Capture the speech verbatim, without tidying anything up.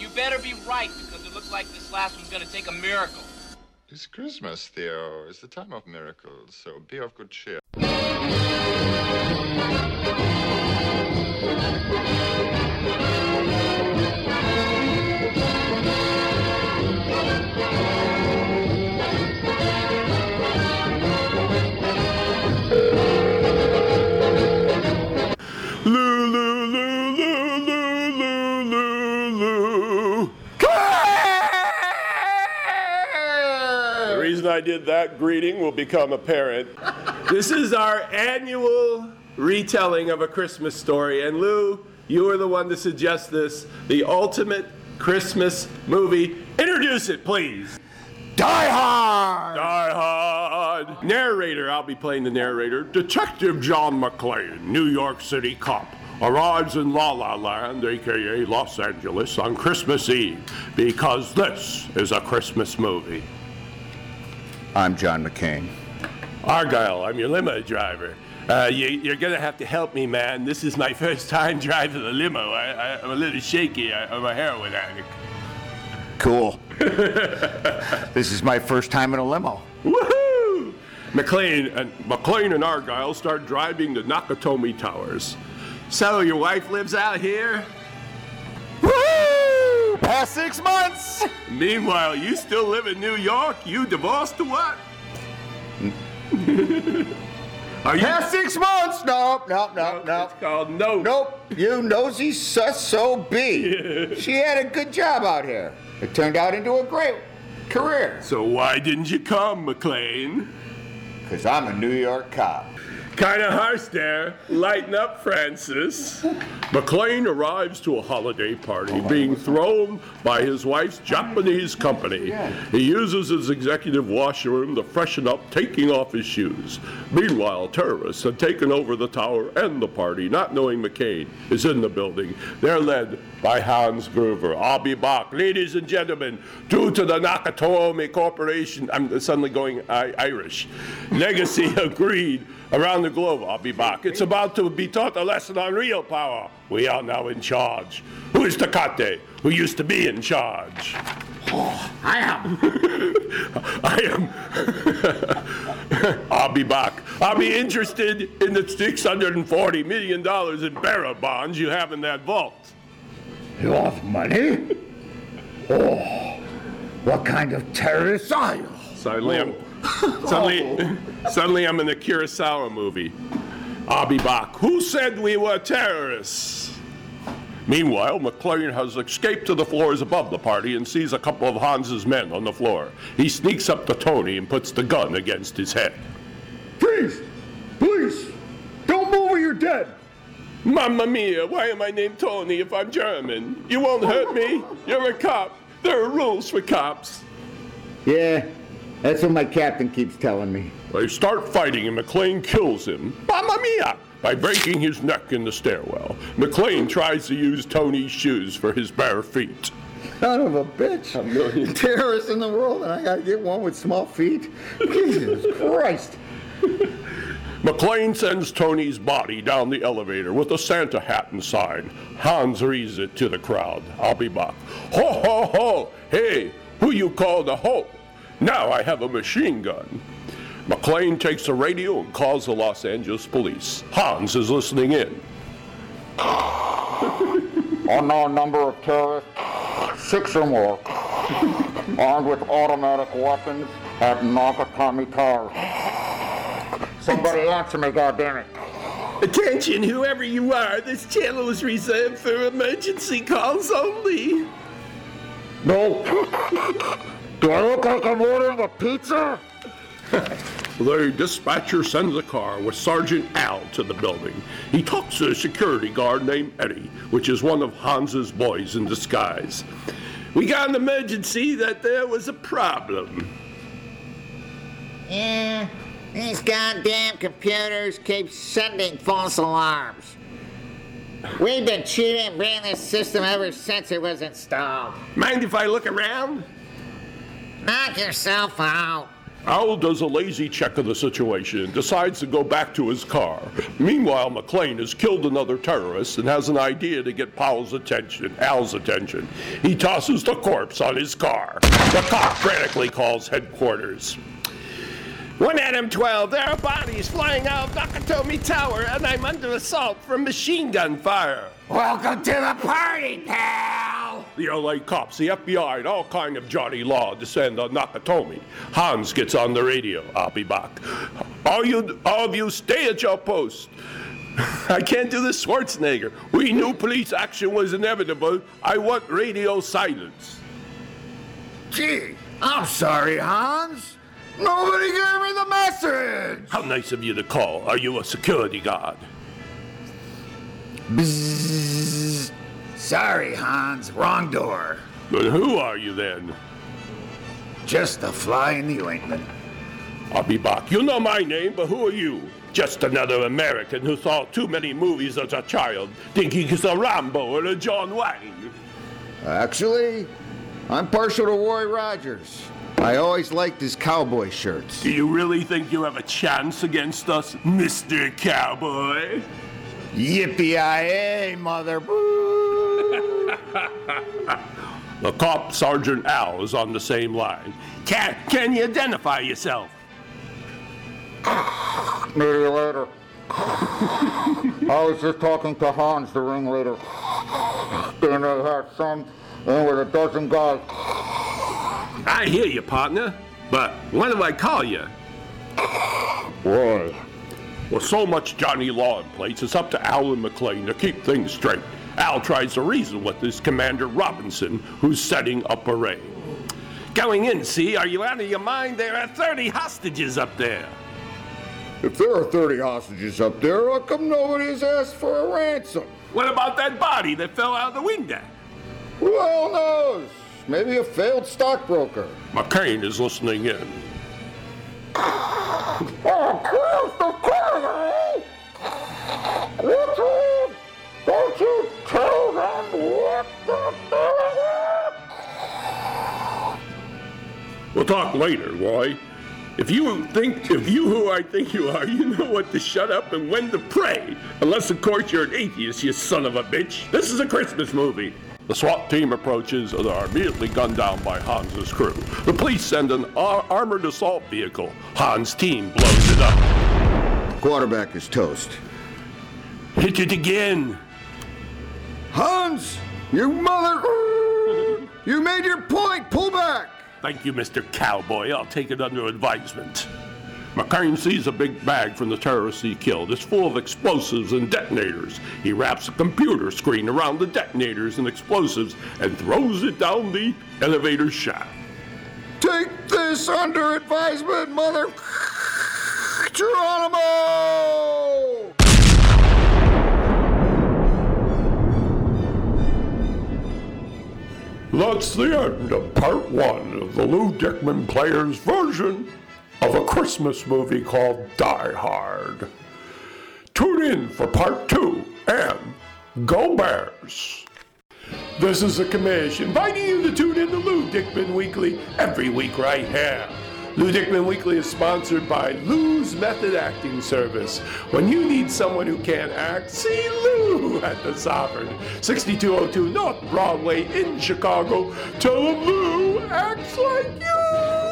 You better be right, because it looks like this last one's gonna take a miracle. It's Christmas, Theo. It's the time of miracles, so be of good cheer. Lou, Lou, Lou, Lou, Lou, Lou, Lou, Lou. The reason I did that greeting will become apparent. This is our annual retelling of A Christmas Story, and Lou, you were the one to suggest this, the ultimate Christmas movie. Introduce it, please. Die Hard! Die Hard! Narrator, I'll be playing the narrator. Detective John McClane, New York City cop, arrives in La La Land, aka Los Angeles, on Christmas Eve, because this is a Christmas movie. I'm John McCain. Argyle, I'm your limo driver. Uh, you, you're gonna have to help me, man. This is my first time driving a limo. I, I, I'm a little shaky. I, I'm a heroin addict. Cool. This is my first time in a limo. Woohoo! McClane and McClane and Argyle start driving the Nakatomi Towers. So your wife lives out here? Woo! Past six months. Meanwhile, you still live in New York? You divorced or what? Are you? Past six months. Nope, nope, nope, nope. It's called no. Nope. You nosy sus so B. She had a good job out here. It turned out into a great career. So why didn't you come, McClane? Because I'm a New York cop. Kinda harsh there. Lighten up, Francis. McClane arrives to a holiday party being thrown by his wife's Japanese company. He uses his executive washroom to freshen up, taking off his shoes. Meanwhile, terrorists have taken over the tower and the party, not knowing McCain is in the building. They're led by Hans Gruber. I'll be back. Ladies and gentlemen, due to the Nakatomi Corporation, I'm suddenly going I- Irish, legacy agreed around the globe, I'll be back. It's about to be taught a lesson on real power. We are now in charge. Who is Takate, who used to be in charge? Oh, I am. I am. I'll be back. I'll be interested in the six hundred forty million dollars in bearer bonds you have in that vault. You have money? Oh, what kind of terrorist are you? Suddenly, I'm, suddenly, suddenly I'm in a Kurosawa movie. I'll be back. Who said we were terrorists? Meanwhile, McClane has escaped to the floors above the party and sees a couple of Hans's men on the floor. He sneaks up to Tony and puts the gun against his head. Please, please, don't move or you're dead. Mamma mia, why am I named Tony if I'm German? You won't hurt me. You're a cop. There are rules for cops. Yeah, that's what my captain keeps telling me. They start fighting and McClane kills him. Mamma mia! By breaking his neck in the stairwell. McClane tries to use Tony's shoes for his bare feet. Son of a bitch. A million terrorists in the world, and I gotta get one with small feet? Jesus Christ. McClane sends Tony's body down the elevator with a Santa hat inside. Hans reads it to the crowd. I'll be back. Ho, ho, ho! Hey, who you call the ho? Now I have a machine gun. McClane takes the radio and calls the Los Angeles police. Hans is listening in. Unknown number of terrorists, six or more, armed with automatic weapons at Nakatomi Tower. Somebody answer me, goddammit. Attention, whoever you are, this channel is reserved for emergency calls only. No. Do I look like I'm ordering a pizza? The dispatcher sends a car with Sergeant Al to the building. He talks to a security guard named Eddie, which is one of Hans's boys in disguise. We got an emergency that there was a problem. Yeah, these goddamn computers keep sending false alarms. We've been cheating bringing this system ever since it was installed. Mind if I look around? Knock yourself out. Al does a lazy check of the situation and decides to go back to his car. Meanwhile, McClane has killed another terrorist and has an idea to get Powell's attention, Al's attention. He tosses the corpse on his car. The cop frantically calls headquarters. one Adam twelve, there are bodies flying out of Nakatomi Tower, and I'm under assault from machine gun fire. Welcome to the party, pal! The L A cops, the F B I, and all kind of Johnny Law descend on Nakatomi. Hans gets on the radio. I'll be back. All you, all of you, stay at your post. I can't do this, Schwarzenegger. We knew police action was inevitable. I want radio silence. Gee, I'm sorry, Hans. Nobody gave me the message. How nice of you to call. Are you a security guard? Bzzz. Sorry, Hans. Wrong door. But who are you then? Just a fly in the ointment. I'll be back. You know my name, but who are you? Just another American who saw too many movies as a child, thinking he's a Rambo or a John Wayne. Actually, I'm partial to Roy Rogers. I always liked his cowboy shirts. Do you really think you have a chance against us, Mister Cowboy? Yippee-yi-yay, mother... The cop, Sergeant Al, is on the same line. Can, can you identify yourself? Maybe later. I was just talking to Hans, the ringleader. And they had some in with a dozen guys. I hear you, partner, but what do I call you? Roy. With so much Johnny Law in place, it's up to Al and McClane to keep things straight. Al tries to reason with his Commander Robinson, who's setting up a raid. Going in, see? Are you out of your mind? There are thirty hostages up there. If there are thirty hostages up there, how come nobody's asked for a ransom? What about that body that fell out of the window? Who the hell knows? Maybe a failed stockbroker. McCain is listening in. Don't you tell them what the We'll talk later, Roy. If you think, if you who I think you are, you know what to shut up and when to pray. Unless, of course, you're an atheist, you son of a bitch. This is a Christmas movie. The SWAT team approaches and are immediately gunned down by Hans's crew. The police send an ar- armored assault vehicle. Hans' team blows it up. Quarterback is toast. Hit it again. Hans, you mother... You made your point. Pull back. Thank you, Mister Cowboy. I'll take it under advisement. McCain sees a big bag from the terrorists he killed. It's full of explosives and detonators. He wraps a computer screen around the detonators and explosives and throws it down the elevator shaft. Take this under advisement, mother... Geronimo! That's the end of part one of the Lou Dickman Players version of a Christmas movie called Die Hard. Tune in for part two and Go Bears! This is a commission inviting you to tune in to Lou Dickman Weekly every week right here. Lou Dickman Weekly is sponsored by Lou's Method Acting Service. When you need someone who can't act, see Lou at the Sovereign, sixty-two oh two North Broadway in Chicago. Tell him Lou acts like you.